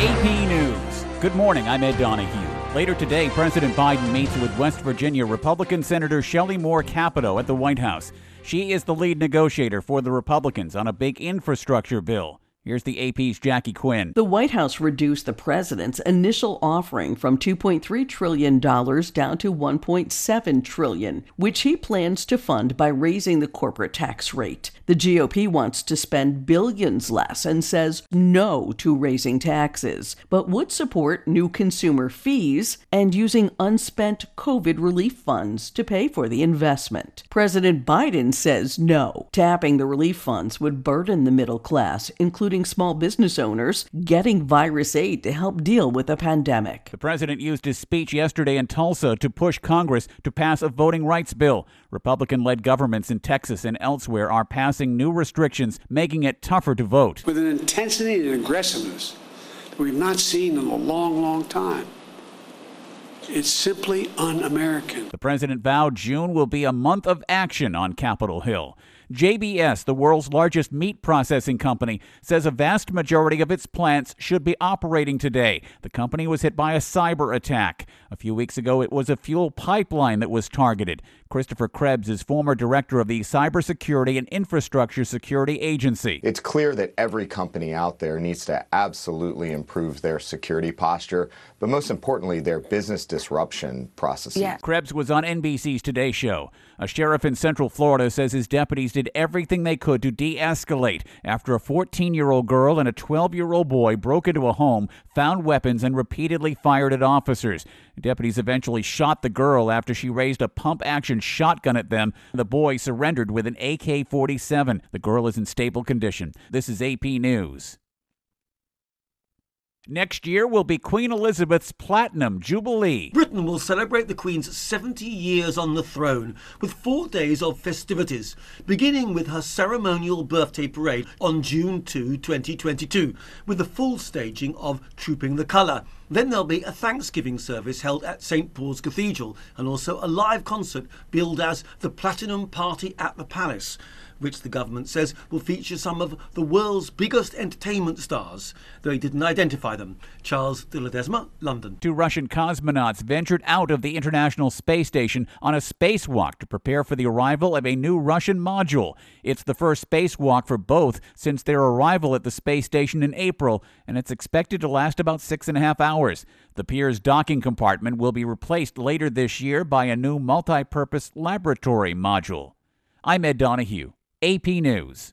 AP News. Good morning, I'm Ed Donahue. Later today, President Biden meets with West Virginia Republican Senator Shelley Moore Capito at the White House. She is the lead negotiator for the Republicans on a big infrastructure bill. Here's the AP's Jackie Quinn. The White House reduced the president's initial offering from $2.3 trillion down to $1.7 trillion, which he plans to fund by raising the corporate tax rate. The GOP wants to spend billions less and says no to raising taxes, but would support new consumer fees and using unspent COVID relief funds to pay for the investment. President Biden says no. Tapping the relief funds would burden the middle class, including small business owners getting virus aid to help deal with the pandemic. The president used his speech yesterday in Tulsa to push Congress to pass a voting rights bill. Republican-led governments in Texas and elsewhere are passing new restrictions, making it tougher to vote. With an intensity and aggressiveness that we've not seen in a long, long time. It's simply un-American. The president vowed June will be a month of action on Capitol Hill. JBS, the world's largest meat processing company, says a vast majority of its plants should be operating today. The company was hit by a cyber attack. A few weeks ago, it was a fuel pipeline that was targeted. Christopher Krebs is former director of the Cybersecurity and Infrastructure Security Agency. It's clear that every company out there needs to absolutely improve their security posture, but most importantly, their business disruption processes. Yeah. Krebs was on NBC's Today Show. A sheriff in Central Florida says his deputies did everything they could to de-escalate after a 14-year-old girl and a 12-year-old boy broke into a home, found weapons, and repeatedly fired at officers. Deputies eventually shot the girl after she raised a pump-action shotgun at them. The boy surrendered with an AK-47. The girl is in stable condition. This is AP News. Next year will be Queen Elizabeth's Platinum Jubilee. Britain will celebrate the Queen's 70 years on the throne with 4 days of festivities, beginning with her ceremonial birthday parade on June 2, 2022, with the full staging of Trooping the Colour. Then there'll be a Thanksgiving service held at St. Paul's Cathedral and also a live concert billed as the Platinum Party at the Palace, which the government says will feature some of the world's biggest entertainment stars, though he didn't identify them. Charles de Ledesma, London. 2 Russian cosmonauts ventured out of the International Space Station on a spacewalk to prepare for the arrival of a new Russian module. It's the first spacewalk for both since their arrival at the space station in April, and it's expected to last about 6.5 hours. The Pirs docking compartment will be replaced later this year by a new multi-purpose laboratory module. I'm Ed Donahue, AP News.